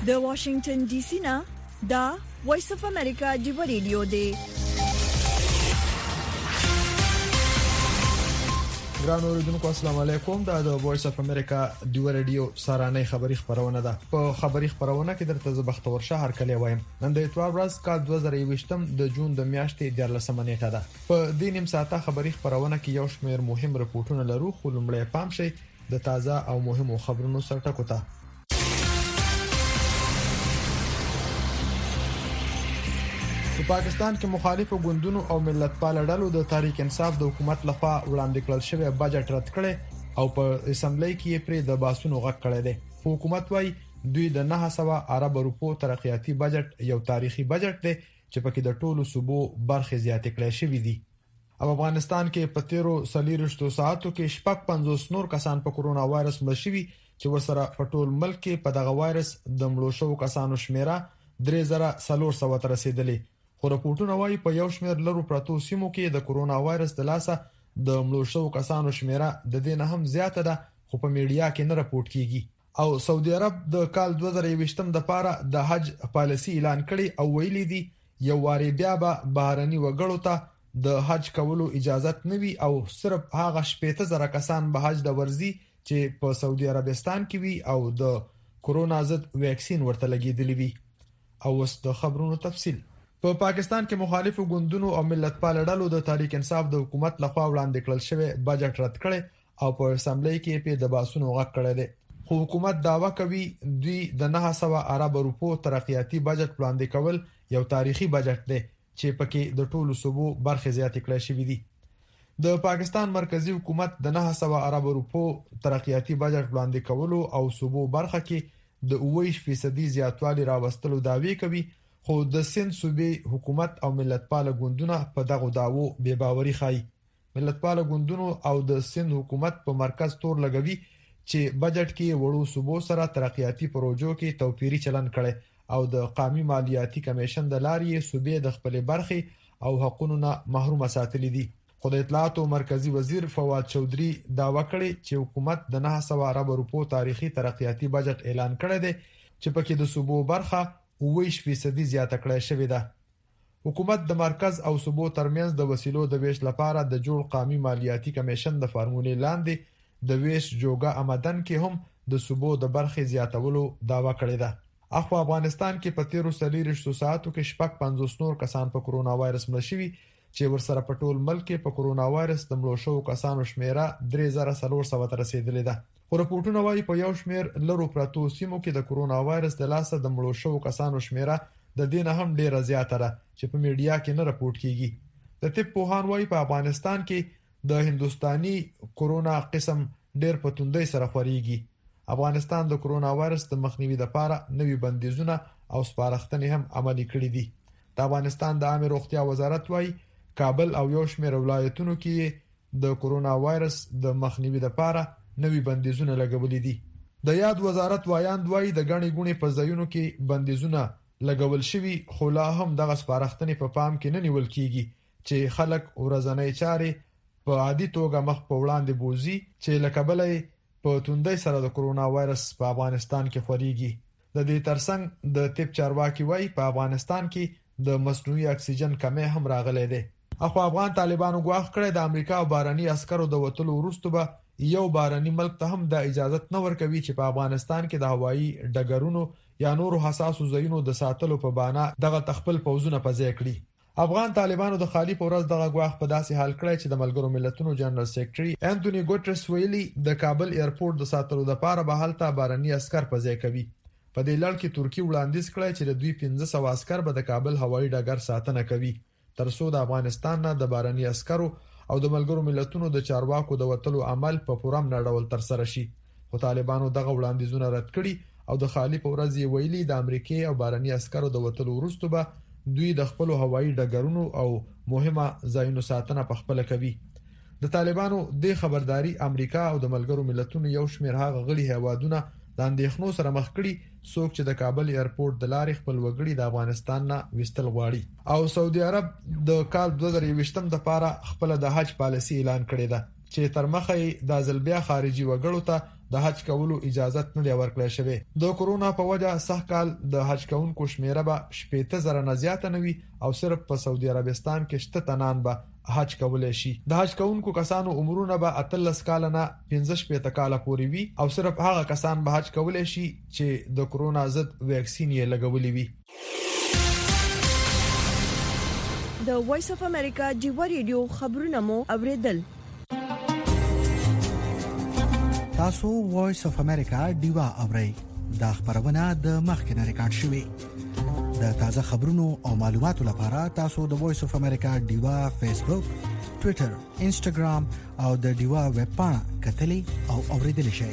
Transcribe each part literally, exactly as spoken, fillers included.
د واشنگټن ډي سي نه دا وایس اف امریکا دی ریډیو دی. ګران اوریدونکو السلام علیکم. دا د وایس اف امریکا دی ریډیو سارانه خبری خبرونه ده. په خبری خبرونه کې درته زبختور شهر کلی وایم. نن د اتوار ورځ کال دوه زره یوویشتم د جون د میاشتې دیارلسمه نیټه ده. په دې نیم ساعته خبری خبرونه کې یو شمېر مهم رپورټونه لرو، خو لومړی پام شي د تازه او مهمو خبرونو سرټکو ته. په پاکستان کې مخالفو ګوندونو او ملتپال ډلو د تحریک انصاف د حکومت لخوا وړاندې کړل شوی بجټ رد کړي او په اسمبلی کې پرې د باسونو غږ کړی دی. حکومت وايي دوی د نه سوه ارب روپو ترقیاتی بجټ یو تاریخي بجټ دی چې پکې د ټولو صوبو برخې زیاتې کړې شوې دي. او افغانستان کې په تیرو څلوېښتو ساعتو کې شپږ پنځوس نور کسان په کورونا وایرس مړ شوي چې ورسره په ټول ملک کې په دغه وایرس د مړو شوو کسانو شمیره درې زره څلور سوه ته رسیدلې. خو رپورټونه وايي په یو شمېر لرو پرتو سیمو کې د کورونا وایرس د لاسه د مړو شوو کسانو شمیره د دې نه هم زیاته ده، خو په میډیا کې نه رپورټ کیږي. او سعودي عرب د کال دوه زره یوویشتم د پاره د حج پالیسي اعلان کړي او ویلي دي یو واری بیا به بهرني وګړو ته د حج کولو اجازه نه وي او صرف هغه شپږ زره کسان به حج د ورزي چې په سعودي عربستان کې وي او د کورونا ضد ویکسین ورته لګیدلی وي. او اوس د خبرونو تفصیل. په پا پاکستان کې مخالفو ګوندونو او ملتپال ډلو د تحریک انصاف د حکومت لخوا وړاندې کړل شوی بجټ رد کړي او په اسمبلی کې په د باسونو غږ کړی دی. خو حکومت داوا کوي دوی د نه سوه ارب روپو ترقیاتی بجټ وړاندې کول یو تاریخي بجټ دی چې پکې د ټولو صوبو برخې زیاتې کړې شوې دي. د پاکستان مرکزی حکومت د نه سوه ارب روپو ترقیاتی بجټ وړاندې کولو او صوبو برخه کې د اوه فیصد زیاتوالی راوستلو داوی کوي، خو د سند صوبې حکومت او ملتپال ګوندونه په دغه داوو بے باوري ښایي. ملتپال ګوندونو او د سند حکومت په مرکز تور لګوي چې بجټ کې وړو صوبو سره ترقیاتی پروژو کې توپیری چلن کړي او د قومي مالیاتي کمیشن د لارې صوبې د خپل برخې او حقوقو نه محروم ساتلي دي. خو د اطلاعات او مرکزی وزیر فواد چودري داوا کړی چې حکومت د نه سوه ارب روپو تاریخي ترقیاتی بجټ اعلان کړی دی چې پکې د صوبو برخه اوه فیصد زیاته کړې شوې ده. حکومت د مرکز او صوبو ترمنځ د وسیلو د ویش لپاره د جوړ قومي مالیاتي کمیشن د فارمولې لاندې د ویش جوګه آمدن کې هم د صوبو د برخې زیاتولو داوا کړې ده. اخو افغانستان کې په تیرو څلوېښتو ساعتو کې شپږ پنځوس نور کسان په کورونا وایرس مړ شوي چې ورسره په ټول ملک کې په کورونا وایرس د مړو شوو کسانو شمیره درې زره څلور سوه ته رسیدلې ده. خو رپورټونه وايي په یو شمېر لرو پرتو سیمو کې د کورونا وایرس د لاسه د مړو شوو کسانو شمیره د دې نه هم ډیره زیاته ده چې په میډیا کې نه رپورټ کیږي. د طب پوهان وايي په افغانستان کې د هندوستاني کورونا قسم ډیر په توندۍ سره خوريږي. افغانستان د کورونا وایرس د مخنیوي لپاره نوي بندیزونه او سپارښتنې هم عملي کړې دي. د افغانستان د عامه روغتیا وزارت وايي کابل او یو شمېر ولایتونو کې د کورونا وایرس د مخنیوي لپاره نوي بندیزونه لګولې دي. د یاد وزارت وایاند وایي د غني ګونې په ځایونو کې بندیزونه لګول شوي، خو لا هم دغه سپارښتنې په پام کې نه نیول کیږي چې خلک ورځنی چارې په عادي توګه مخ په وړاندې بوزي چې له کبله په توندۍ سره د کورونا وایرس په افغانستان کې خوريږي. د دې ترڅنګ د طب چارواکي وایي په افغانستان کې د مصنوعي اکسیجن کمی هم راغلی دی. اخو افغان طالبانو غواخ کړی د امریکا او بارني عسکرو د وټلو وروسته به یو بارني ملک ته هم د اجازه نه ورکوي چې په افغانستان کې د هوایي ډګرونو یا نورو حساسو ځایونو د ساتلو په بهانه دغه تخپل پوزونه په ځای کړي. افغان طالبانو د خالی په ورځ دغه غواخ په داسې حال کړی چې د ملګرو ملتونو جنرال سیکریټري انټونی ګوټرس ویلي د کابل ایرپورټ د ساتلو لپاره به هلته بارني عسكر په ځای کوي. په دې لړ کې ترکی وړاندیز کړی چې د دوی پنځه سوه عسكر به د کابل هوایي ډګر ساتنه کوي ترڅو د افغانستان نه د بارني عسكرو او د ملګرو ملتونو د چارواکو د وټلو عمل په پوره ډول تر سره شي. خو طالبانو دغه وړاندیزونه رد کړي او د خالی په ورځ یې ویلي د امریکای او بارني عسكرو د وټلو وروسته به دوی د خپل هوایي ډګرونو او مهمه ځایونو ساتنه په خپل کوي. د طالبانو د خبرداري امریکا او د ملګرو ملتونو یو شمېر هغه غړي هیوادونه د اندېښنو سره مخ کړي څوک چې د کابل ایرپورټ د لارې خپل وګړي د افغانستان نه وستل غواړي. او سعودي عرب د کال دوه زره یوویشتم د لپاره خپل د حج پالیسي اعلان کړې ده چې تر مخه د ځلبیا خارجي وګړو ته د حج کولو اجازه نه دی ورکړل شوی. د کورونا په وجه سخت کال د حج کوونکو شمیره به شپږ زره نه زیاته نوي او صرف په سعودي عربستان کې شته تنان به حج کولای شي. د حج کوونکو کسانو عمرونه به اتلس کال نه پنځه شپږ کال پورې وي او صرف هغه کسان به حج کولای شي چې د کورونا ضد ویکسین یې لګولې وي. د وایس اف امریکا جیو ریډیو خبرونه مو اوریدل. تاسو وایس اف امریکا دیوا اورئ. دا خبرونه د مخکنه ریکارډ شوې. د تازه خبرونو او معلوماتو لپاره تاسو د وایس اف امریکا دیوا فیسبوک، ټوئیټر، انسټاګرام او د دیوا ویب پاڼه کتلې او اوریدل شئ.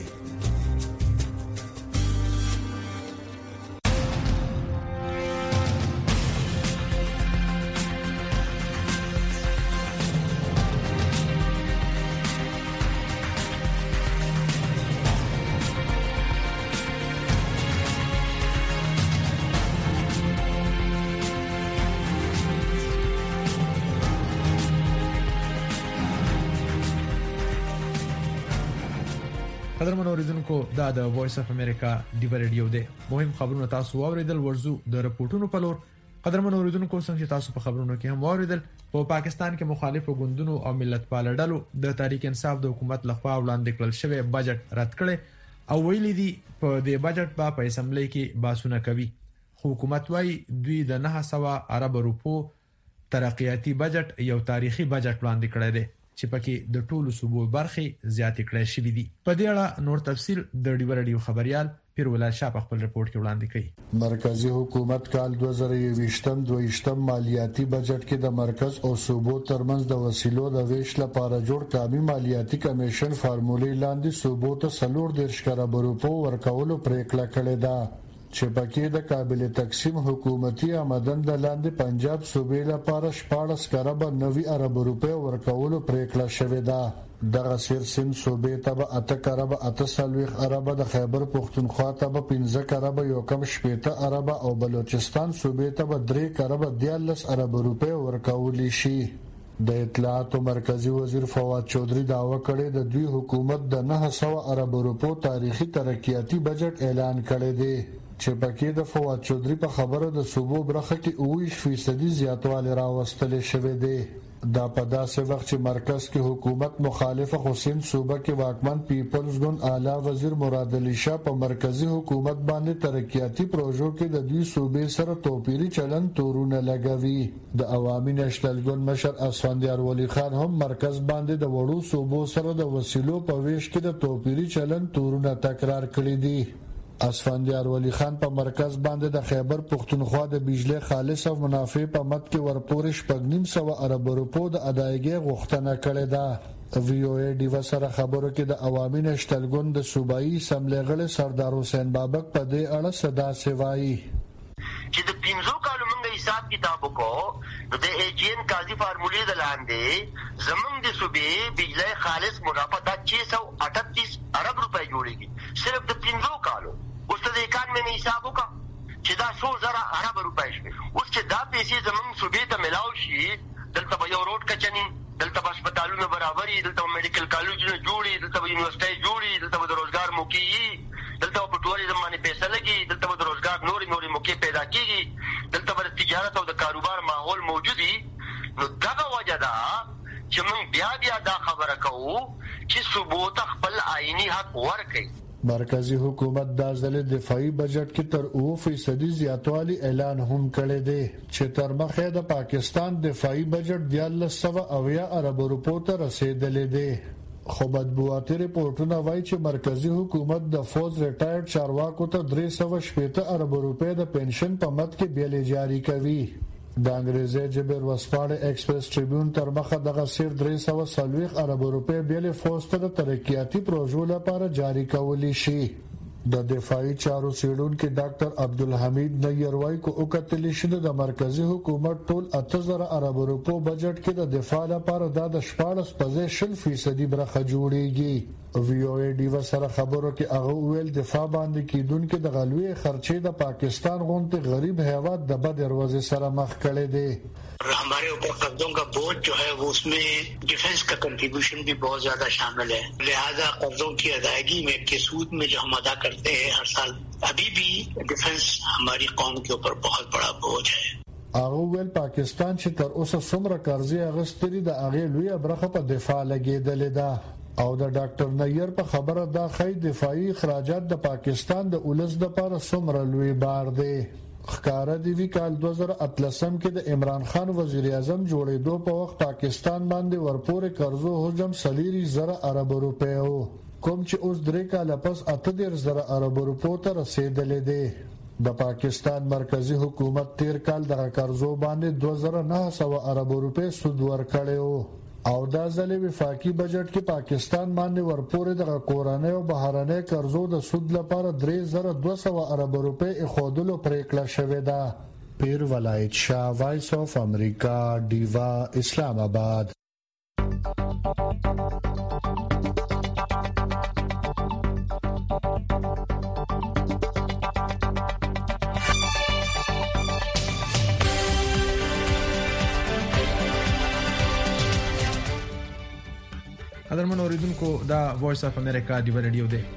قدرمن اوریدونکو دا د وایس اف امریکا دیو ریډیو دی. مهم خبرونه تاسو اوریدل. ورزو د رپورټونو په لور. قدرمن اوریدونکو څنګه تاسو په خبرونو کې هم اوریدل په پاکستان کې مخالف غوندونو او ملت پال ډلو د تحریک انصاف د حکومت لخوا وړاندې کړل شوی بجټ رد کړي او ویلي دي په دې بجټ په با اسمبلی کې باسونه کوي. خو حکومت وايي دوی د نه سوه ارب روپو ترقیاتی بجټ یو تاریخي بجټ وړاندې کړی دی چې پکې د ټولو صوبو برخې زیاتې کړې شوې دي. په دې اړه نور تفصیل د ډیو ریډیو خبريال پیرولال شاه په خپل رپورت کې وړاندې کړي. مرکزی حکومت کال دوه زره یوویشتم دویشتم مالیاتي بجټ کې د مرکز او صوبو ترمنځ د وسیلو د ویش لپاره جوړ قومي مالیاتي کمیشن فارمولې لاندې صوبو ته څلور دېرش کروڑ روپو ورکولو پریکړه کړې ده چې پکې د قابل تقسیم حکومتي آمدن د لاندې پنجاب صوبې لپاره شپاړس کروڑ نوي ارب روپے ورکولو پریکړه شوې ده. دغه سیر سند صوبې ته به اته کروڑ اته سلويخ ارب، د خیبر پختونخوا ته به پنځه کروڑ یو کم شپېته ارب او بلوچستان صوبې ته به درې کروڑ دیارلس ارب روپے ورکول شي. د اطلاعات مرکزی وزیر فواد چودھری دعوه کړې د دوی حکومت د نه سوه ارب روپو تاریخي ترقیاتی بجټ اعلان کړی دی چې پکې د فواد چودھری په خبره د صوبو برخه کې اووه فیصدي زیاتوالی راوستل شوی دی. دا په داسې وخت چې مرکز کې حکومت مخالفه حسین صوبه کې واکمن پیپلز ګوند اعلی وزیر مراد علي شاه په مرکزی حکومت باندې ترقیاتی پروژو کې د دوی صوبې سره توپیری چلن تورونه لګوي. د عوامي نېشنل ګوند مشر اسفندیار ولی خان هم مرکز باندې د وړو صوبو سره د وسیلو په ویش کې د توپیری چلن تورونه تکرار کړی دي. اسفندیار ولی خان په مرکز باندې د خیبر پختونخوا د بجلی خالص او منافع په مد کې ورپورې شپږ نیم سوه ارب روپو د ادایګۍ غوښتنه کړې ده. وی او ای ډیو سره خبرو کې د عوامي نېشنل ګوند د صوبایي اسمبلی غړي سردار حسین بابک په دې اړه صدا سوایي چې د پنځو کالو موږ حساب کتاب وکړو د ایجین قاضي فارمولې د لاندې زمونږ د صوبې بجلی خالص منافع د چھ سو اٹھتیس ارب روپے جوړیږي صرف د پنځو کالو. اوس ته د اکانوي نه حساب وکړه چې دا څو زره ارب روپے شوي. اوس چې دا پیسې زمونږ صوبې ته ملاو شي، دلته به یو روډ کچني، دلته به هسپتالونه برابري، دلته به میډیکل کالجونه جوړي، دلته به یونیورسيټي جوړي، دلته به د روزګار موقعي، دلته به په ټوریزم باندې پیسې لګي، دلته به د روزګار نورې نورې موقع پیدا کیږي، دلته به د تجارت او د کاروبار ماحول موجود وي. نو دغه وجه ده چې موږ بیا بیا دا خبره کوو چې صوبو ته خپل آئینی حق ورکړي. مرکزی حکومت د ځل دفاعي بجټ کې تر اوه فیصدي زیاتوالی اعلان هم کړی دی چې تر مخه د پاکستان دفاعي بجټ دیارلس سوه اویا ارب روپو ته رسیدلی دی. خو بدبواتي رپورټونه وایي چې مرکزی حکومت د فوج ریټایرډ چارواکو ته درې سوه شپېته ارب روپے د پنشن په مد کې بیلې جاری کوي. د انګریزي جبر وسپاړه ایکسپریس ټریبیون تر مخه دغه سیر درې سوه څلوېښت ارب روپے بیلې فوج ته د ترقیاتي پروژو لپاره جاری کولی شي. د دفاعي چارو سیډونکو ډاکټر عبدالحمید نیر وايي کو او کتل شنه د مرکزی حکومت ټول اته زره ارب روپو بجټ کې د دفاع لپاره د شپږ پزې فیصدي برخه جوړیږي وی او ای ډیو سره خبرو کې هغه ویل دفاع باندې کیدونکو د غلوی خرچې د پاکستان غونډه غریب هیواد د بد دروازې سره مخ کړي دي. हमारे ऊपर कर्जों का बोझ जो है वो उसमें डिफेंस का कंट्रीब्यूशन भी बहुत ज्यादा शामिल है, लिहाजा कर्जों की अदायगी में के सूद में जो हम अदा करते हैं हर साल, अभी भी डिफेंस हमारी कौम के ऊपर बहुत बड़ा बोझ है. هغه ول پاکستان چې تر اوسه څومره قرضې اغستري د هغه لوی برخه په دفاع لګیدلې ده او د ډاکټر نیر په خبره دا خی دفاعي اخراجات د پاکستان د اولس د لپاره څومره لوی بار دی. خکاره دی وی کال دو هزار اتلسم کې د عمران خان وزیر اعظم جوړېدو په وخت پاکستان باندې ورپورې قرضو حجم سلیری زره ارب روپے وو کوم چې اوس درې کال پس اته ډیر زره ارب روپو ته رسیدلې دی. د پاکستان مرکزی حکومت تیر کال د قرضو باندې دوه زره نه سوه ارب روپے سود ورکړیو او دا ځلې وفاقي بجټ کې پاکستان باندې ورپورې د کورنۍ او بهرنۍ قرضو د سود لپاره درې زره دوه سوه ارب روپے اخودلو پریکړه شوې ده. پیر ولایت شاه، وایس اف امریکا، ډیوا، اسلام آباد. قدرمن اوریدونکو دا وایس اف امریکا دی رادیو دی.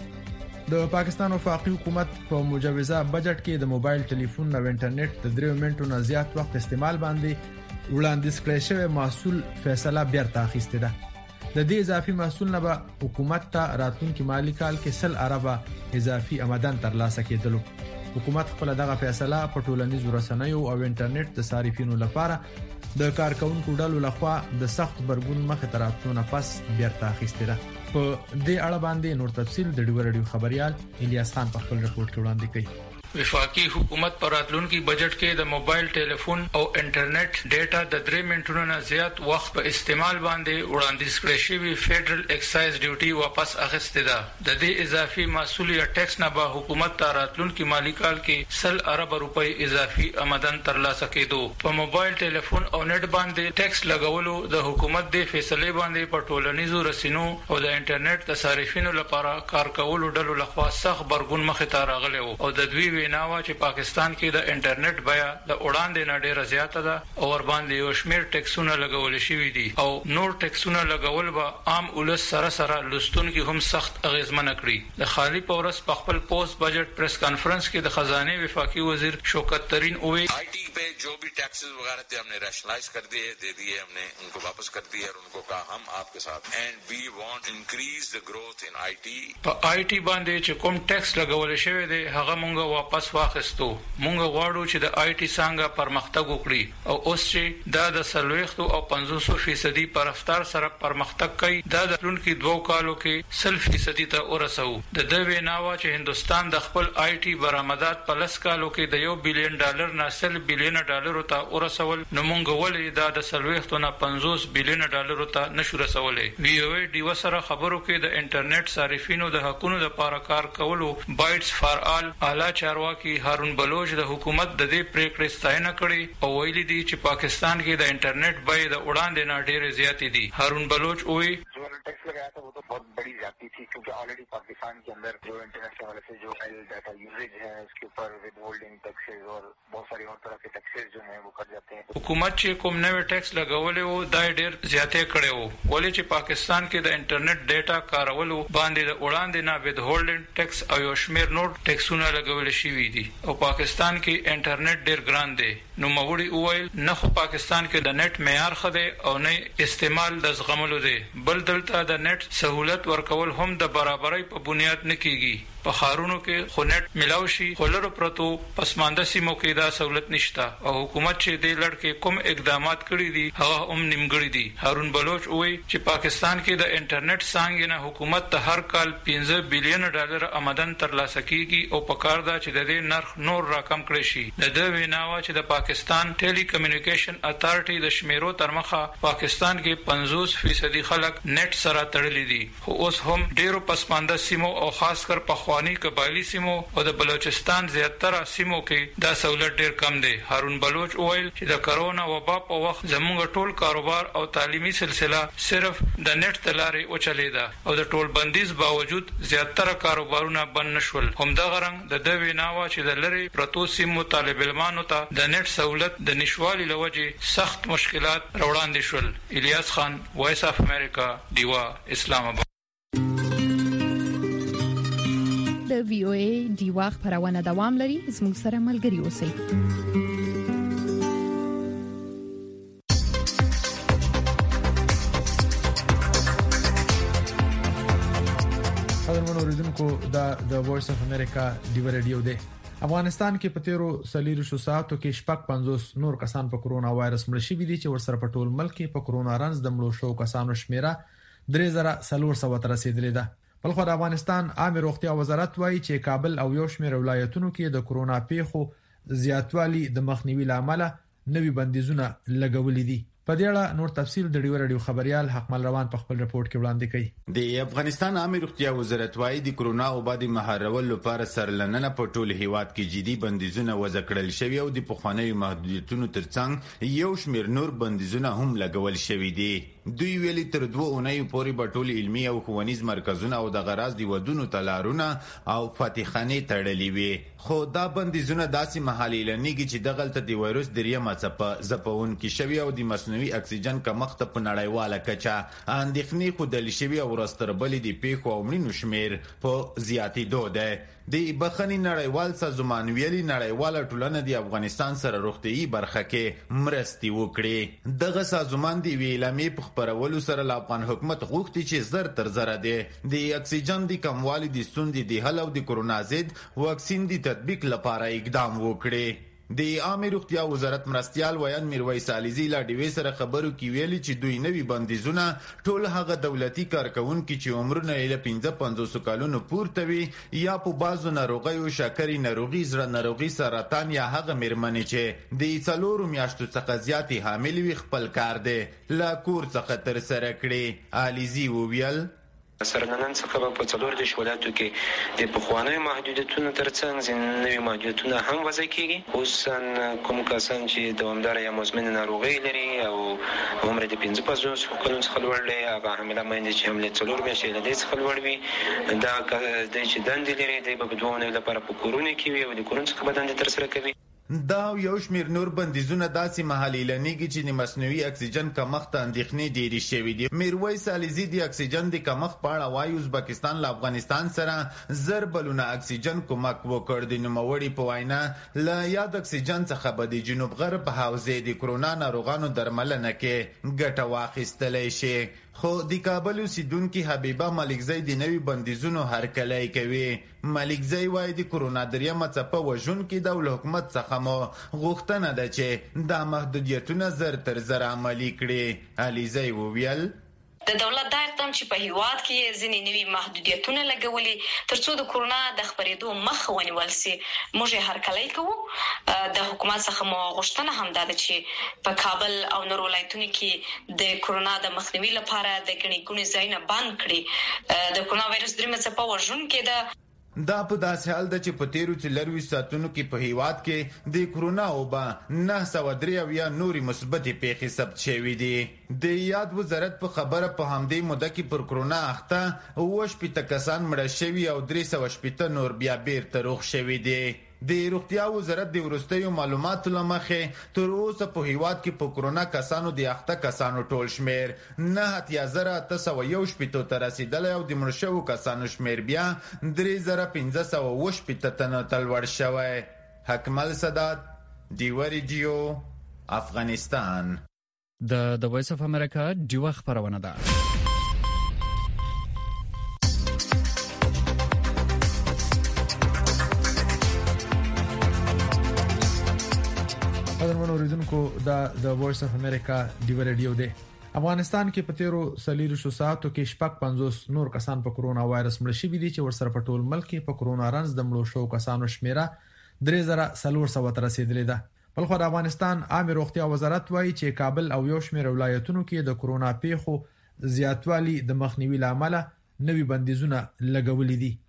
د پاکستان وفاقي حکومت په مجوزه بجټ کې د موبایل ټلیفون او انټرنیټ د درې منټو نه زیات وخت استعمال باندې وړاندیز کړی شوی محصول فیصله بیرته اخیسته ده. د دې اضافي محصول نه به حکومت ته راتلونکي مالی کال کې سل اربه اضافي آمدن ترلاسه کېدلو. حکومت خپل دغه فیصله په ټولنیزو رسنیو او انټرنیټ د صارفینو لپاره د کارکونکو ډلو لخوا د سخت برګون مخه تراتونه پس بیرته اخیسته ده. په دې اړه باندې نور تفصیل د ډیو رادیو خبريال الیاس خان په خپل رپورت کې وړاندې کړي. وفاقي حکومت پر راتلونکي بجټ کې د موبایل ټلیفون او انټرنیټ ډیټا د درې منټونو نه زیات وخت په استعمال باندې وړاندیز کړی شوی فیډرل ایکسایز ډیوټي واپس اخیسته ده. د دې اضافي محصول یا ټیکس نه به حکومت ته راتلونکي مالی کال کې سل ارب روپۍ اضافي آمدن ترلاسه کېدو. په موبایل ټلیفون او نت باندې ټیکس لګولو د حکومت د فیصلې باندې په ټولنیزو رسنیو او د انټرنیټ د صارفینو لپاره کار کولو ډلو لخوا سخت برګون مخه ته راغلی او د دوی ویناوه چې پاکستان کې د انټرنیټ بیا د وړاندې نه ډیره زیاته ده او ور باندې یو شمیر ټیکسونه لګول شوي دي او نور ټیکسونه لګول به عام ولس سره سره لستونکو هم سخت اغیزمن کړي. د خالی پورس په خپل پوسټ بجټ پریس کانفرنس کې د خزانه وفاقي وزیر شوکت ترین اوې آئی ٹی पे जो भी टैक्सेस वगैरह थे हमने रैशनलाइज कर दिए दे दिए हमने उनको वापस कर दिए और उनको कहा हम आपके साथ and we want increase the growth in IT. په آی ټي باندې چې کوم ټیکس لګول شوی دی هغه مونږ واپس واخستو. مونږ غواړو چې د آی ټي څنګه پرمختګ وکړي او اوس چې دا د سلويختو او پنځوس فیصدي پر رفتار سره پرمختګ کوي دا د لونکي دوه کالو کې سل فیصدي ته ورسو. د دوی ناوه چې هندستان د خپل آی ټي برآمدات په لس کالو کې د یو بلین ډالر نه سل بلین ډالر ته ورسول نو مونږ ولې دا د سلويختو نه پنځوس بلین ډالر ته نشو رسولې. وی او ای ډی وسره خبرو کې د انټرنیټ صارفینو د حقوقو لپاره کار کولو بایټس فار آل اعلی چارواکي هارون بلوچ د حکومت د دې پریکړې ستاینه کړې او ویلي دي چې پاکستان کې د انټرنیټ بیه د وړاندې نه ډېر زیاتې دي. هارون بلوچ وایي ٹیکس لگایا تھا وہ تو بہت بڑی زیادتی تھی کیونکہ آلریڈی پاکستان کے اندر جو انٹرنیٹ کے حوالے سے جو ڈیٹا یوزیج ہے اس کے اوپر ود ہولڈنگ ٹیکسز اور بہت ساری اور طرح کے ٹیکسز جو ہیں وہ کٹ جاتے ہیں. حکومت چې کوم نوې ټیکس لګولې وو دا ډېر زیاتې کړې وو ولې چې پاکستان کې د انټرنیټ ډیټا کارولو باندې د وړاندې نه ود هولډنګ ټیکس او یو شمیر نور ټیکسونه لګول شوي دي او پاکستان کې انټرنیټ ډېر ګران دی. نو مغوړي اوایل نه خو پاکستان کې د نت معیار خده او نه استعمال د زغملو دی بل دلته د نت سہولت ورکول هم د برابرۍ په بنیاد نه کیږي. په خارونو کې خو نت ملاو شي خلرو پرتو پسمانده سیمو کې دا سہولت نشته او حکومت چې د لړ کوم اقدامات کړی دي هغه هم نیمګړي دي. هارون بلوچ وایي چې پاکستان کې د انټرنیټ څنګه نه حکومت ته هر کال پنځه بلین ډالر آمدن ترلاسه کیږي او په کار دا چې د دې نرخ نور راکم کړي شي. د دوی ویناوه چې د پاکستان ټیلی کمیونیکیشن اتارټي د شمیرو تر مخه پاکستان کې پنځوس فیصدي خلک نت سره تړلي دي خو اوس هم ډیرو پسمانده سیمو او خاص کر په پخوانی قبایلی سیمو او د بلوچستان زیاتره سیمو کې دا سہولت ډیر کم دی. هارون بلوچ وویل چې د کرونا وبا په وخت زموږ ټول کاروبار او تعلیمي سلسله صرف د نت تلارې او چلیدا او د ټول بندیز باوجود زیاتره کاروبارونه بند نشول. همدغه رنګ د دوی ناوه چې د لری پروتو سیمو طالب علمانو ته د نت سہولت د نشوالي لوجه سخت مشکلات روړاندې شول. الیاس خان، وایس اف امریکا، دیوا، اسلام آباد. د وی او ای دیوا خبرونه دوام لري. زموږ سره ملګري اوسئ. خبرونه اوریدونکو د وایس اف امریکا دیوا رادیو دی. افغانستان کې په تیرو سلیرو شو ساعتو کې شپږ پنځوس نور کسان په کرونا وایرس مړ شوي دي چې ورسره په ټول ملک کې په کرونا رنز د مړو شو کسانو شمیره درې زره څلور سوه ته رسیدلې ده. بلخو د افغانستان عامه روغتیا وزارت وایي چې کابل او یو شمېر ولایتونو کې د کرونا پیښو زیاتوالی د مخنیوي لامل نوي بندیزونه لګولې دي. په دې اړه نور تفصیل د ډیو رادیو خبريال حکمل روان په خپل رپورت کې وړاندې کړي. د افغانستان عامه روغتیا وزارت وايي د کرونا او بعد مهارول لپاره سرلننه په ټول هیواد کې جدي بندیزونه وضع کړل شوی او د پخوانیو محدودیتونو ترڅنګ یو شمېر نور بندیزونه هم لګول شوی دي. دوی ویلي تر دوه اونۍ پورې په ټول علمي او ښوونیز مرکزونه او د غراض دی ودونو تلارونه او فاتحخانه تړلې وي. خو دا بندیزونه داسې محلي لنیږي چې دغلت د وایروس دریمه څپه زپون کې شوی او د مصنوعي اکسیجن کمښت په نړیواله کچه اندېښنې خودل شوی او راستربلې دی پیښو او مړینو شمیر په زیاتېدو ده. د بخښنې نړیوال سازمان ویلي نړیواله ټولنه د افغانستان سره روغتیايي برخه کې مرستې وکړي. دغه سازمان د ویلامې په خبرولو سره د افغان حکومت غوښتي چې زر تر زره دی د اکسیجن د کموالي د ستونزې د حل او د کرونا ضد واکسین د تطبیق لپاره اقدام وکړي. د عامه روغتیا وزارت مرستيال ویان میرویس علیزی لا ډیوي سره خبرو کې ویلي چې دوی نوي بندیزونه ټول هغه دولتي کارکونکو چې عمرونه یې پنځه پنځوس کالونو پورته وي یا په بازو ناروغیو شکرې ناروغي زړه ناروغي سرطان یا هغه میرمنې چې د څلورو میاشتو څخه زیاتې حامل وي خپل کار دی لا کور څخه تر سره کړي. علیزی وویل سرننن څخه په څلور د ولایتونو کې د پخوانیو محدودیتونو ترڅنګ ځینې نوي محدودیتونه هم وضع کیږي. خصوصا کوم کسان چې دوامداره یا مزمن ناروغي لري او عمر د پنځه پنځوس کلونو څخه لوړ دی، هغه حامله میندې چې حمله څلور میاشتې له دې څخه لوړ وي، دا د چې دندې لري دی په دوه اونۍ لپاره په کورونه کې وي او د کورونو څخه به دندې ترسره کوي. دا یو شمیر نور بندیزونه داسې محلي لنیږي چې د مصنوعي اکسیجن کمښت اندېښنې ډېرې شوې دي. میرویس علیزی د اکسیجن د کمښت په اړه وایي ازبکستان له افغانستان سره زر بلونه اکسیجن کومک وکړ. د نوموړي په وینا له یاد اکسیجن څخه به د جنوب غرب حوزې د کرونا ناروغانو درملنه کې ګټه واخیستلی شي. خو د کابل اوسیدونکي حبیبه ملکزی د نوي بندیزونو هرکلی کوي. ملکزی وایي د کرونا دریمه څپه وژونکې ده او له حکومت څخه مو غوښتنه ده چې دا محدودیتونه زر تر زر عملي کړي. علیزی وویل د دولت دا اقدام چې په هیواد کې ځینې نوي محدودیتونه لګولي ترڅو د کرونا د خپرېدو مخه ونیول سي، موږ یې هرکلی کوو. د حکومت څخه مو غوښتنه هم ده چې په کابل او نور ولایتونو کې د کرونا د مخنیوي لپاره د ګڼې ګوڼې ځایونه بند کړي. د کرونا وایرس دریمه څپه وژونکې ده. دا په داسې حال ده چې په تیرو څلرویشت ساعتونو کې په هیواد کې د کرونا وبا نه سوه درې اویا نورې مثبتې پیښې ثبت شوې دي. د یاد وزارت په خبره په همدې موده کې پر کرونا اخته اووه شپېته کسان مړه شوي او درې سوه شپېته نور بیا بیرته روغ شوي دي. د روغتیا وزارت د وروستیو معلوماتو له مخې تر اوسه په هیواد کې په کرونا کسانو د اخته کسانو ټول شمیر نه اتیا زره اته سوه یو شپېتو ته رسېدلی او د مړه شوو کسانو شمیر بیا درې زره پنځه سوه اووه شپېته تنو ته لوړ شوی. حکمل سادات، ډیوه ریډیو، افغانستان. د د وایس اف امریکا ډیوه خبرونه ده. قدرمن اوریدونکو دا د وایس اف امریکا ډیو رادیو دی. افغانستان کې په تیرو سلیرو شو ساعتو کې شپږ پنځوس نور کسان په کرونا وایرس مړ شوي دي چې ورسره په ټول ملک کې په کرونا رنز د مړو شو کسانو شمیره درې زره څلور سوه ته رسیدلې ده. بلخو د افغانستان عامه روغتیا وزارت وایي چې کابل او یو شمېر ولایتونو کې د کرونا پیښو زیاتوالی د مخنیوي لامل نوي بندیزونه لګولې دي.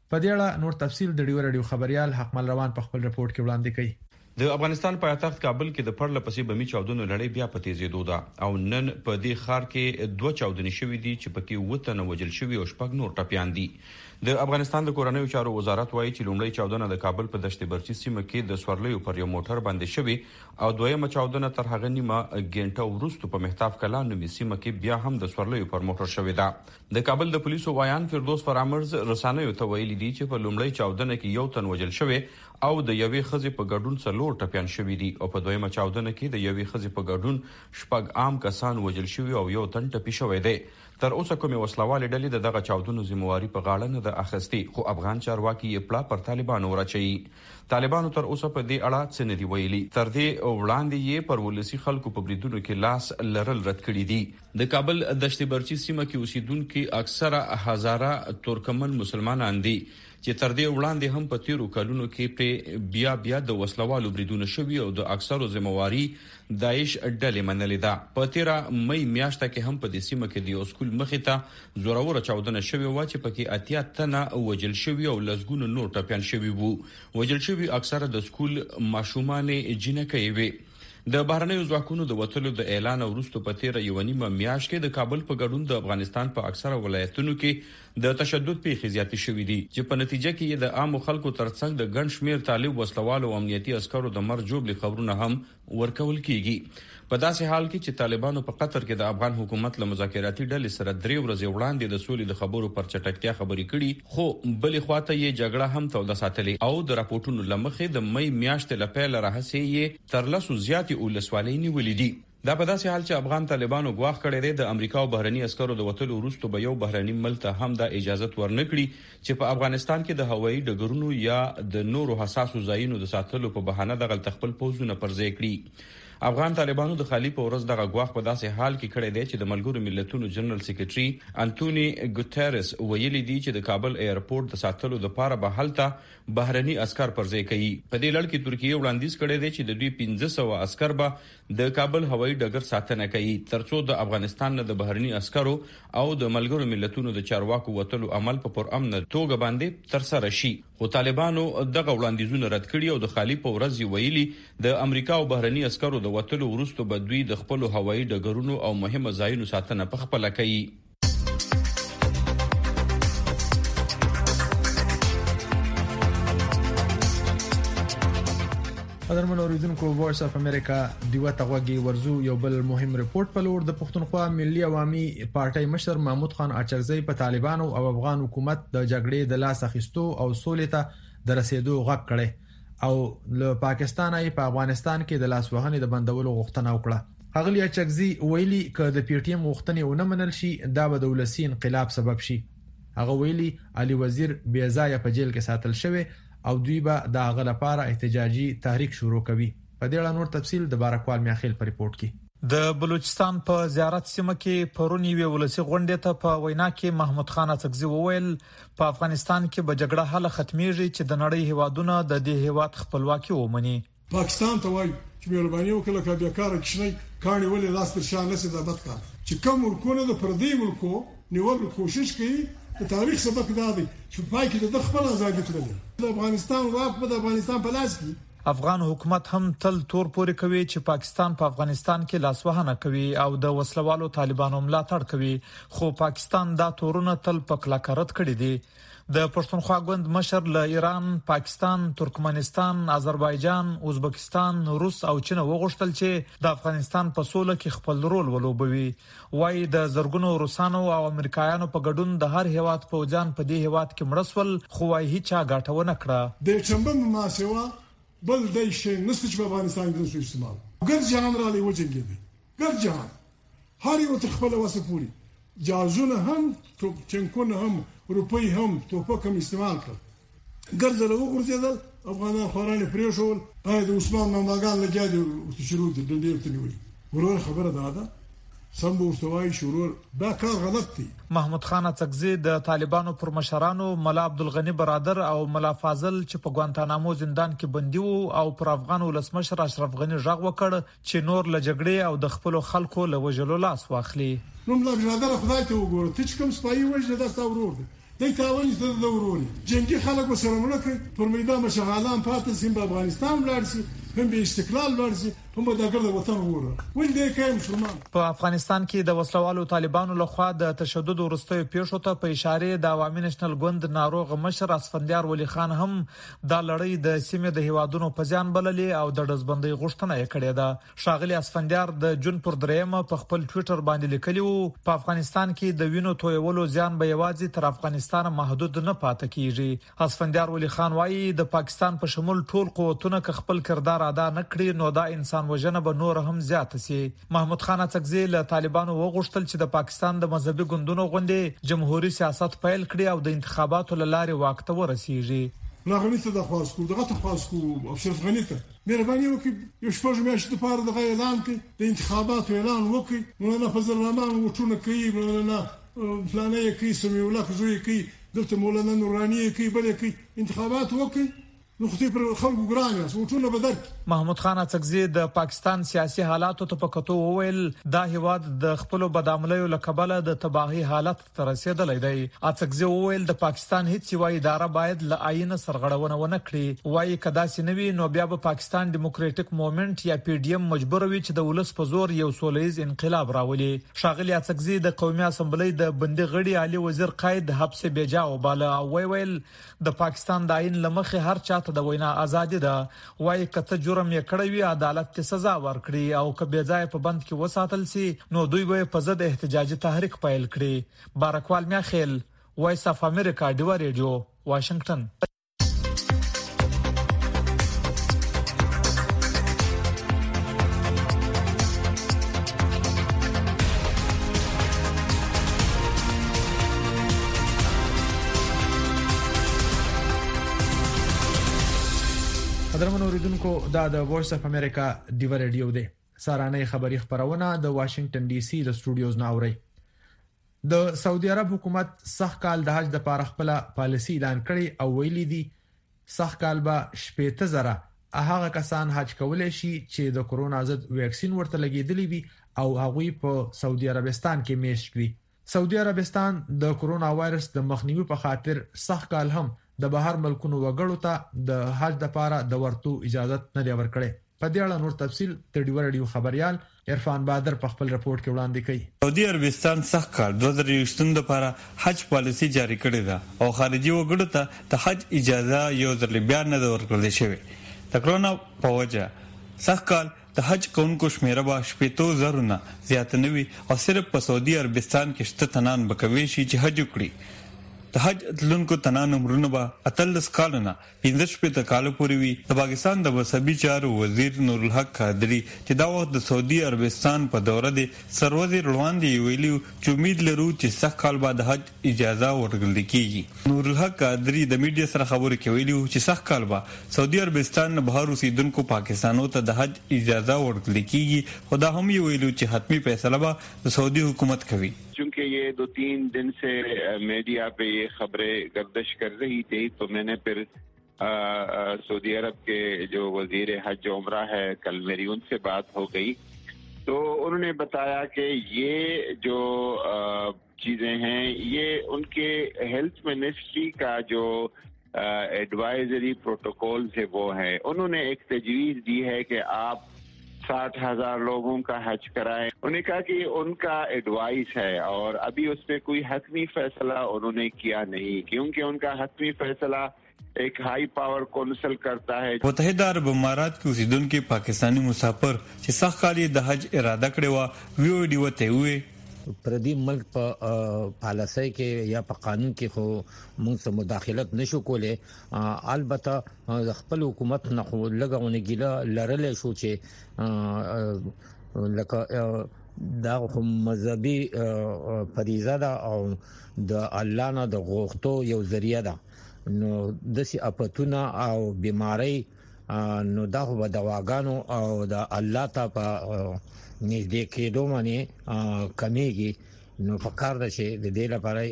په دې اړه نور تفصیل د ډیو رادیو خبريال حقمل روان په خپل رپورت کې وړاندې کړي. د افغانستان پایتخت کابل کې د پرله پسې بمی چاودنو لړۍ بیا په تیزېدو ده او نن په دې ښار کې دوه چاودنې شوې دي چې پکې وته نه وجل شوی او شپږ نور ټپيان دي. د افغانستان د کورنیو چارو وزارت وایي چې لومړی چاودنه د کابل په دشت برچي سیمه کې د سورلیو پر یو موټر باندې شوی او دویمه چاودنه تر هغه نیمه ګنټه وروسته په محتاف کلا نومي سیمه کې بیا هم د سورلیو پر موټر شوی ده. د کابل د پولیسو وایان فردوس فرامرز رسانیو ته ویلي دي چې په لومړی چاودنه کې یو تن وجل شوی او د یوې خزې په ګډون څلور ټپيان شوي دي او په دویمه چاودنه کې د یوې خزې په ګډون شپږ عام کسان وجل شوي او یو تن ټپي شوی دی. تر اوسه کومې وسلوالې ډلې د دغه چاودنو ذمہواری په غاړه نه ده اخیستې، خو افغان چارواکي یې پلا پر طالبانو راچوي. طالبانو تر اوسه په دې اړه څه نه دی ویلي. تر دې وړاندې یې پر ولسی خلکو په بریدونو کې لاس لرل رد کړي دي. د کابل دشت برچي سیمه کې اوسیدونکو اکثره هزاره ترکمن مسلمانان دي چې تر دې وړاندې هم په تیرو کلونو کې په بیا بیا د وسلوالو بریدونو شوي او د اکثرو ذمہواری داعش ډلې منلې ده. په تیرا مې میاشت کې هم په دې سیمه کې د یو سکول مخې ته زوروره چاودنه شوې و چې پکې اتیا تنه وجل شوي او لسګونو نور ټپيان شوي وو. وجل شوي اکثره د سکول ماشومان جنکې وي. د بهرنیو ځواکونو د وټلو د اعلان وروسته په تیر یو نیمه میاشت کې د کابل په ګډون د افغانستان په اکثره ولایتونو کې د تشدد پیښې زیاتې شوې دي چې په نتیجه کې د عام خلکو ترڅنګ د ګڼ شمیر طالب وسلوالو او امنیتي عسکرو د مرګ جوړ خبرونه هم ورکول کیږي. په داسې حال کې چې طالبانو په قطر کې د افغان حکومت له مذاکراتي ډلې سره درې ورځې وړاندې د سولې د خبرو پر چټکتیا خبرې کړي، خو بلې خواته یې جګړه هم توده ساتلې او د راپورټونو لمخې د مې میاشتې لپاره راهسي یې تر لاسو زیاتې ولسوالۍ نیولې دي. دا په داسې حال چې افغان طالبانو غواخ کړی دی د امریکا او بهرني عسکرو د وټلو وروسته به یو بهرني ملک ته هم د اجازه ورنکړي چې په افغانستان کې د هوایي ډګرونو یا د نورو حساسو ځایونو د ساتلو په بهانه د غلط خپل پوزونه پرځای کړي. افغان طالبانو د خالی په ورځ دغه غواخ په داسې حال کې کړی دی چې د ملګرو ملتونو جنرال سیکریټري انټونی ګوتریس ویلي دی چې د کابل ایرپورټ د ساتلو لپاره به هلته بهرني عسكر پرځای کوي. په دې لړ کې ترکیه وړاندیز کړی دی چې د دوی پنځه سوه عسكر به د کابل هوایي ډګر ساتنه کوي ترڅو د افغانستان نه د بهرني عسکرو او د ملګرو ملتونو د چارواکو وټلو عمل په پر امن توګه باندې تر سره شي. خو طالبانو دغه وړاندیزونه رد کړي او د خالی په ورځ ویلي د امریکا او بهرني عسکرو د وټلو وروسته به دوی د خپل هوایي ډګرونو او مهمه ځایونو ساتنه په خپل کوي. قدرمن اوریدونکو وایس اف امریکا دیوه تغوږی ورزو یو بل مهم رپورت په لور د پښتونخوا ملي عوامي پارټي مشر محمود خان اچرزی په طالبانو او افغان حکومت د جګړې د لاس اخیستو او سولې ته د رسیدو غږ کړي او له پاکستان ای په افغانستان کې د لاس وهنې د بندولو غوښتنه وکړه. اغلی اچرزی ویلي ک د پی ټی ایم غوښتنې ونه منل شي دا به د ولسی انقلاب سبب شي. هغه ویلي علي وزیر بې ځایه په جیل کې ساتل شوی او دوی به د هغه لپاره احتجاجي تحریک شروع کوي. په دې اړه نور تفصیل د بارکوال میاخیل په ریپورت کې. د بلوچستان په زیارت سیمه کې پرونی وی ولسی غونډه ته په وینا کې محمود خان اڅکزي وویل په افغانستان کې به جګړه حل ختميږي چې د نړۍ هیوادونه د دې هیواد خپلواکي ومني. پاکستان ته وایي چې مهرباني وکړه کله بیکاره کښنی کاني ولې لاس تر شان نسی د بد کار چې کوم ورکونه د پردي ملکو نیول کوشش کوي. د تاریخ سبق دا دی چې پای کې د خپل ازادي تللی د افغانستان واک په افغانستان په لاس کې. افغان حکومت هم تل تور پوري کوي چې پاکستان په افغانستان کې لاسوهنه کوي او د وسلوالو طالبانو ملاتړ کوي، خو پاکستان دا تورونه تل په کلکه رد کړي دي. د پښتونخوا ګوند مشر له ایران، پاکستان، ترکمنستان، آذربایجان، ازبکستان، روس او چین وغوښتل چې د افغانستان په سوله کې خپل رول ولوبوي. وای د زرګونو روسانو او امریکایانو په ګډون د هر هیواد فوجان په دې هیواد کې مرسول، خو وايي هیڅ غاټونه کړه. د چمبم ما سیوا بل د شي نسج په افغانستان کې د استعمال ګر جهان را لې وځي ګر جهان هر یو تخپل وسپوري جازونه هم تو چنکونه هم روپی هم توپک هم استعمال کړ. ګرځله وګرځیدل افغانان خورانه پریښول اې د عثمان مماګان لګیا دي شروع دي د دې تنوي ورور خبره ده ده سم ورتوای شروع دا کار غلط دی. محمود خان اڅکزي د طالبانو پر مشرانو ملا عبدالغنی برادر او ملا فاضل چې په ګوانتانامو زندان کې بندي وو او پر افغان ولسمشر اشرف غنی ژغ وکړ چې نور لجګړې او د خپل خلکو له وجلو لاس واخلي. نو ملا برادر خدای ته وګوره ته کوم سپایي وجه دا ستورور دی د تاوان ته د وروري جنگي خلک وسره ملک پر میدان مشغالان پاتې سیم په افغانستان ولرسي هم به استقلال ورسي هم به د وطن وره ول دې کې مسلمان په افغانستان کې د وسلوالو طالبانو لخوا د تشدد ورستوي پیښو ته په اشاره د عوامي نېشنل ګوند ناروغ مشر اسفندیار ولی خان هم د لړۍ د سیمې د هیوادونو په ځان بللې او د دزبندۍ غوښتنه یې کړې ده. شاغلي اسفندیار د جون پر درېمه په خپل ټوئیټر باندې لیکلی وو په افغانستان کې د وینو تویولو ځان به یوازې تر افغانستان محدود نه پاتې کیږي. اسفندیار ولی خان وایي د پاکستان په شمول ټول قوتونه ک خپل کردار ادا نکړي نو دا انسان وژنه به نور هم زیات شي. محمود خان اڅکزي له طالبانو وغوښتل چې د پاکستان د مذهبي ګوندونو غونډې جمهوریت سیاست پیل کړي او د انتخاباتو لارې واک ته ورسیږي. ناغنی ته د خاص کو دغه ته خاص کو افسر غنی ته مهرباني وکړي یو شپږ میاشتې لپاره د اعلان کړي د انتخاباتو اعلان وکړي مولانا فضل الرحمن وټونه کوي مولانا فلانه کوي سمي الله کوي کوي دلته مولانا نوراني کوي بل کوي انتخابات وکړي نو خو پر خلکو ګرانه وټونه بدر. محمود خان اڅکزي د پاکستان سیاسي حالاتو ته پکتو وویل دا هیواد د خپل بدعملیو لکبله د تباہي حالت تر رسیدلې دی. اڅکزي وویل د پاکستان هیڅ یو اداره باید له آئین سرغړونه ونه کړي. وایي کدا سينوي نو بیا به پاکستان ډیموکراټک موومېنټ یا پی ډی ایم مجبور وي چې د ولس په زور یو سولهیز انقلاب راولي. شاغلي اڅکزي د قومي اسمبلی د بندي غړي علي وزیر قائد حبس بیجا وباله او ویل د پاکستان د آئین لمخه هر چاته د وینا ازادي ده. وایي کته جرم یې کړی وي عدالت ته سزا ورکړي او کبه ځای په بند کې وساتل سي نو دوی به په ضد احتجاجي تحریک پیل کړي. بارکوال میاخیل وایس اف امریکا ډیوا ریډیو واشنگټن. درمن اوریدونکو دا د وایس اف امریکا ډیوا ریډیو دی. سارانه خبری خبرونه د واشنگټن ډي سي د سټوډیوز ناوړي. د سعودي عرب حکومت سخت کال د حج د پاره خپل پالیسي اعلان کړي او ویلي دي سخت کال به شپږ زره هغه کسان حج کولای شي چې د کورونا ضد ویکسین ورته لګیدلی وي او هغه په سعودي عربستان کې میشت وي. سعودي عربستان د کورونا وایرس د مخنیوي په خاطر سخت کال هم د بهر ملکونو وګړو ته د حج د پاره د ورتو اجازه نه دی ورکړي. په دې اړه نور تفصيل د ډیوا ریډیو خبريال عرفان بادر په خپل رپورت کې وړاندې کړي. سعودي عربستان سخت کال دوه هزار یوولس لپاره حج پالیسي جاری کړې ده او خارجي وګړو ته د حج اجازه یو ځل بیا نه ورکړل شوې. د کرونا په وجه سخت کال د حج کوونکو شمیره به شپږ زره نه زیات نه وي او صرف په سعودي عربستان کې شته تنان بکوي شي چې حج وکړي. د حج تلونکو تنان عمرونه به اتلس کالونه پنځه شپږ کال پورې وي. د پاکستان د مذهبي چارو وزیر نور الحق قادری چې دا وخت د سعودي عربستان په دوره دی سروزي رواني ویلو چې امید لرو چې سخت کال بعد حج اجازه ورکړل کیږي. نور الحق قادری د میډیا سره خبرې کوي چې سخت کال بعد سعودي عربستان نه بهر اوسیدونکو پاکستانو ته د حج اجازه ورکړل کیږي. خدا هم یې ویلو چې حتمی فیصله به د سعودي حکومت کوي. چونکہ یہ دو تین دن سے میڈیا پہ یہ خبریں گردش کر رہی تھی تو میں نے پھر سعودی عرب کے جو وزیر حج عمرہ ہے کل میری ان سے بات ہو گئی تو انہوں نے بتایا کہ یہ جو چیزیں ہیں یہ ان کے ہیلتھ منسٹری کا جو ایڈوائزری پروٹوکول ہے وہ ہے. انہوں نے ایک تجویز دی ہے کہ آپ ساٹھ ہزار لوگوں کا حج کرائے. انہوں نے کہا کہ ان کا ایڈوائس ہے اور ابھی اس میں کوئی حتمی فیصلہ انہوں نے کیا نہیں کیونکہ ان کا حتمی فیصلہ ایک ہائی پاور کونسل کرتا ہے. متحده عرب امارات کې اوسیدونکو پاکستانی مسافر چې سخت کال د حج اراده کړې و ویو ډی وته وي پردي ملک په پالیسي کې یا په قانون کې خو موږ سم مداخلت نشو کولای. البته د خپل حکومت نه خو لګونه ګیله لرلې شو چې لکه دا خو مذهبي فریضه ده او د الله نه د غوښتو یو ذریعہ ده. نو د سي اپتونه او بیماری نو دا خو د دواګانو او د الله ته په نږدې کېدو باندې کمیږي. نو فکر ده چې د دې لپاره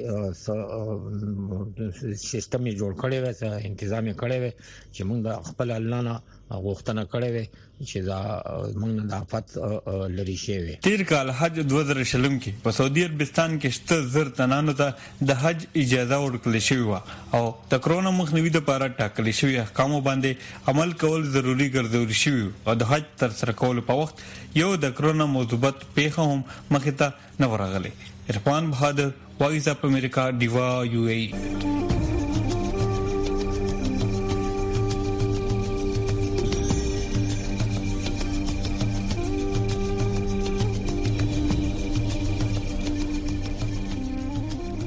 سیستم جوړ کړی وي، تنظیم کړی وي چې موږ خپل الله نه غوښتنه کړې وي چې دا موږ د افات لري شوی. تیر کال حج دوه زره شلم کې په سعودي عربستان کې شته زر تنانو ته د حج اجازه ورکړل شوې و او د کرونا مخنیوي لپاره ټاکل شوی احکامو باندې عمل کول ضروری ګرځول شوی او د حج تر سره کول په وخت یو د کرونا مثبت پیښه هم مخې ته نه ورغله. عرفان بهادر، وایس اپ امریکا، دیوا یو ای.